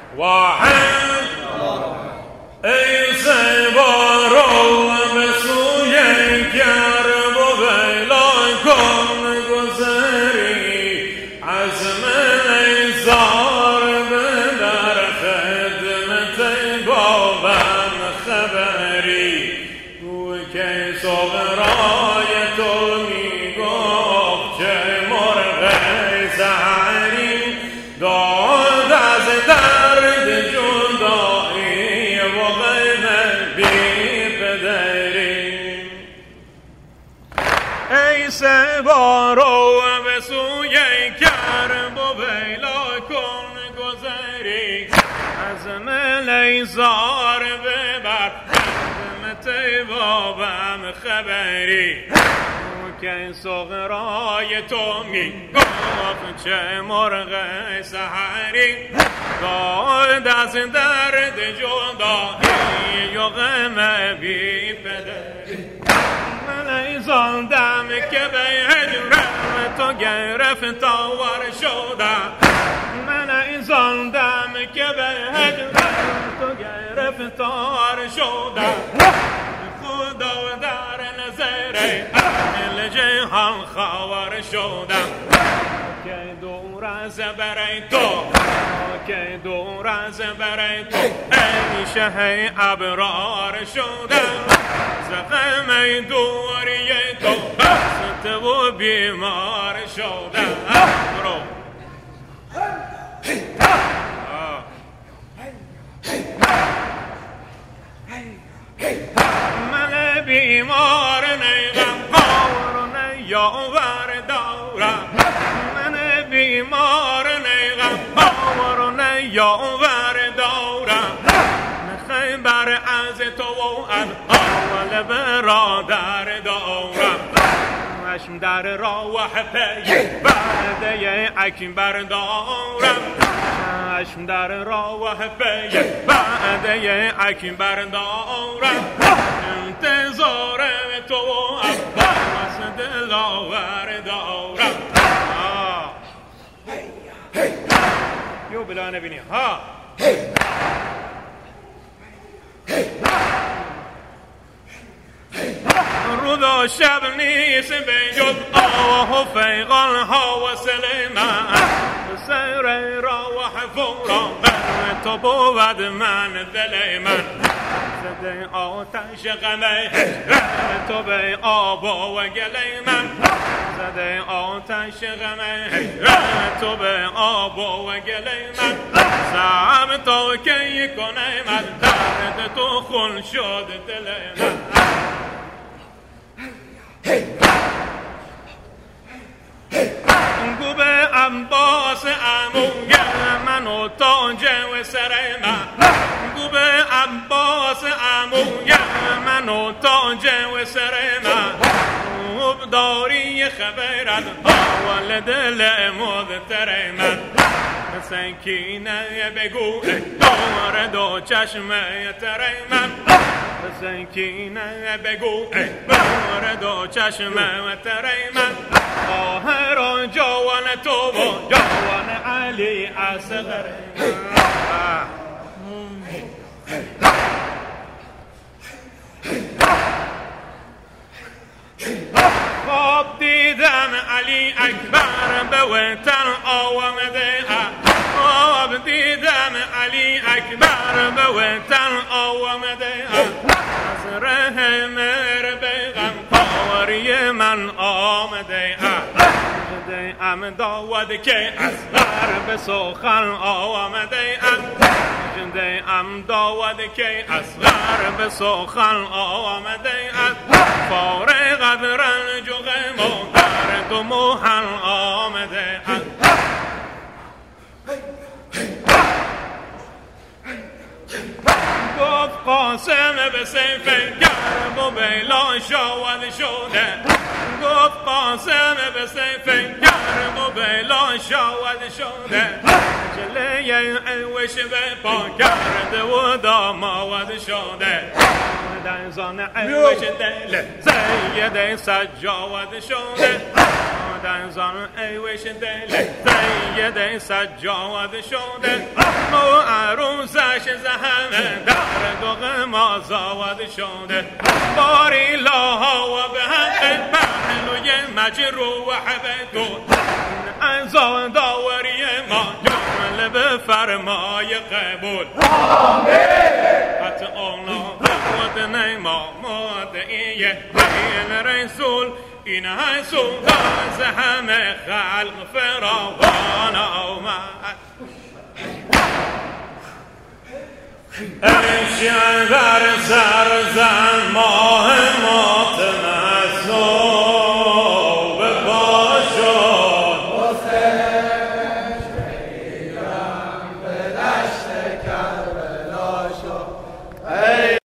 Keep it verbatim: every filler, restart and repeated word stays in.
واحد ای زیبا رو به سوی کرب و بیلا کن گذری عزم نیزار به در خدمت بابم خبری او که صغرای تو می گفت چه مرغ سحری داد از درد جدایی و غم بی پدری ای سبا رو به سوی کرب و بیلا کن گذری عزم نیزار ببر خدمت بابم خبری که صغرای تو می گفت چه مرغ سحری داد از درد جدایی و غم بی پدری من ایزاندم که به هجرم تو گرفتار شدم من ایزاندم که به هجرم تو گرفتار شدم خدا در نظر اهل جهان خبر شدم که دور از برای تو که دور از برای تو ای شه ابرار شدم زغم دوری تو خسته و بیمار شدم برو من بیمار نیغم خور نیاور دارم من بیمار نیغم خور نیاور دارم خیبر از تو و از اول برادر دارم چشم در راه پی بعده اکبر دارم چشم در راه پی بعده اکبر دارم انتظار تو و عباس دلاور دارم یو بلا نبینی ها روز و شب نیست به جز آه و فیغان ها و سلیمان سر راه فوران تو بود من دل من زده آتش غمه تو به آب و گل من زده آتش غمه تو به آب و گل من سم تو کی کنه من درد تو خون شد دل من گو به عباس عموی من و تاج و سر من گو به عباس عموی من و تاج و سر من خوب داری خبرت اول دل مضطر من سکینه بگو دار دو چشمه تر من سکینه بگو دار دو چشمه تر من آهر جوان تو و جوان علی اصغر خواب دیدم علی اکبر به وطن آمده خواب دیدم علی اکبر به وطن آمده از ره مر بیغم خواری من آمده ام داود که اصغر به سخن آمده جنده ام داود که اصغر به سخن آمده فارغ از رنج و غم و درد و محن آمده گفت قاسم به سیف گرب و بیلا شاود شده گفت قاسم به سیف گرب و بیلا شاود شده جلیه عوش به پا کرده و داماود شده در زان عوش دل زید سجاود شده در زن ایوش دل سید سجاد شده ما عروسش زهمه در دوغ ما زاود شده باری لاها و به حق پهلوی مجروح بدون انزان داوری ما جمله به فرمای قبول حتی اونا بود نیما مدعیه دین رسول این حسول از همه خلق فراوان آمد ایشی در سر زن ماه